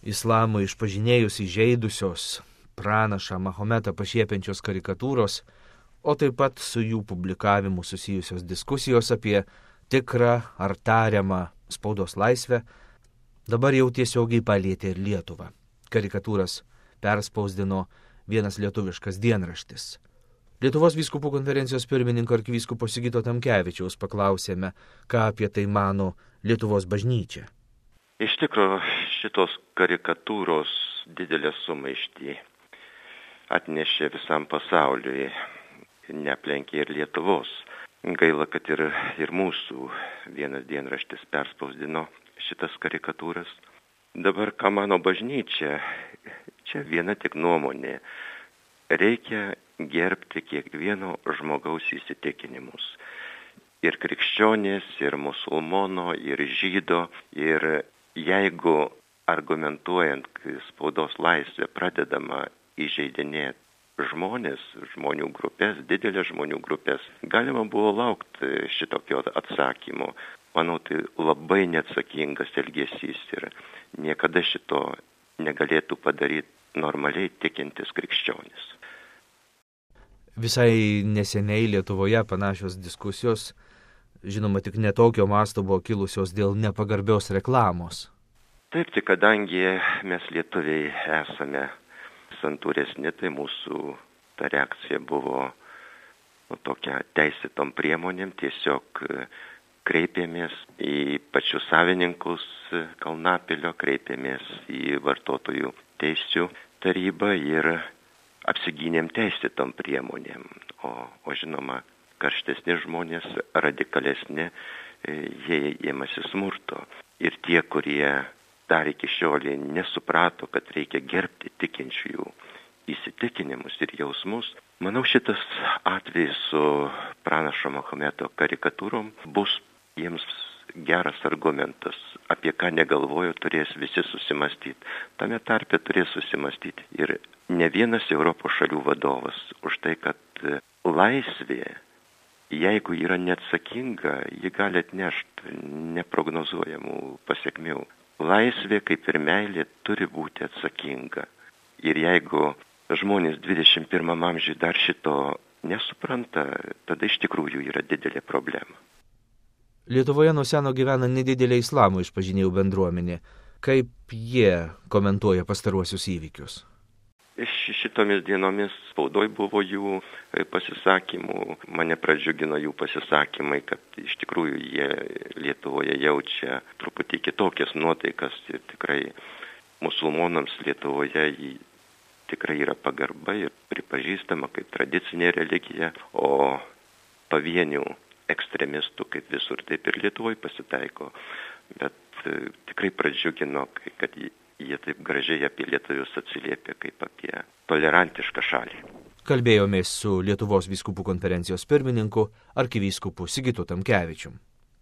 islamą išpažinėjus įžeidusios, pranašą Mahometą pašiepiančios karikatūros, o taip pat su jų publikavimu susijusios diskusijos apie tikrą ar tariamą spaudos laisvę, dabar jau tiesiogiai palietė ir Lietuvą. Karikatūras perspausdino vienas lietuviškas dienraštis. Lietuvos vyskupų konferencijos pirmininko arkivyskupo Sigito Tamkevičiaus paklausėme, ką apie tai mano Lietuvos bažnyčia. Iš tikrųjų, šitos karikatūros didelę sumaištį atnešė visam pasauliui, neaplenkė ir Lietuvos. Gaila, kad ir mūsų vienas dienraštis perspausdino šitas karikatūras. Dabar ką mano bažnyčia, čia viena tik nuomonė. Reikia gerbti kiekvieno žmogaus įsitikinimus. Ir krikščionės, ir musulmono, ir žydo. Ir jeigu argumentuojant spaudos laisvę pradedama įžeidinėti žmonių grupės, didelės žmonių grupės, galima buvo laukti šitokio atsakymo. Manau, tai labai neatsakingas elgesys ir niekada šito negalėtų padaryti normaliai tikintis krikščionis. Visai neseniai Lietuvoje panašios diskusijos, žinoma, tik netokio masto buvo kilusios dėl nepagarbios reklamos. Taip, tik kadangi mes lietuviai esame santūresni, tai mūsų ta reakcija buvo tokia teisėtom priemonėm, tiesiog kreipėmės į pačius savininkus Kalnapilio, kreipėmės į vartotojų teisių tarybą ir apsigynėm teisėtom priemonėm. O žinoma, karštesni žmonės, radikalesni, jie ėmasi smurto. Ir tie, kurie dar iki šiolė nesuprato, kad reikia gerbti tikinčiųjų įsitikinimus ir jausmus, manau, šitas atvejis su pranašo Mahometo karikatūrom bus jiems geras argumentas, apie ką negalvojo, turės visi susimastyti. Tame tarpe turės susimastyti ir ne vienas Europos šalių vadovas už tai, kad laisvė, jeigu yra neatsakinga, ji gali atnešti neprognozuojamų pasekmių. Laisvė, kaip ir meilė, turi būti atsakinga. Ir jeigu žmonės 21 amžiuje dar šito nesupranta, tada iš tikrųjų yra didelė problema. Lietuvoje nuo seno gyvena nedidelė islamo išpažinėjų bendruomenė. Kaip jie komentuoja pastaruosius įvykius? Šitomis dienomis spaudoj buvo jų pasisakymų. Mane pradžiugino jų pasisakymai, kad iš tikrųjų jie Lietuvoje jaučia truputį kitokias nuotaikas ir tikrai musulmonams Lietuvoje tikrai yra pagarba ir pripažįstama kaip tradicinė religija, o pavienių ekstremistų kaip visur, taip ir Lietuvoje pasitaiko. Bet tikrai pradžiugino, kad jie taip gražiai apie lietuvius atsiliepia kaip apie tolerantišką šalį. Kalbėjomės su Lietuvos vyskupų konferencijos pirmininku arkivyskupu Sigitu Tamkevičium.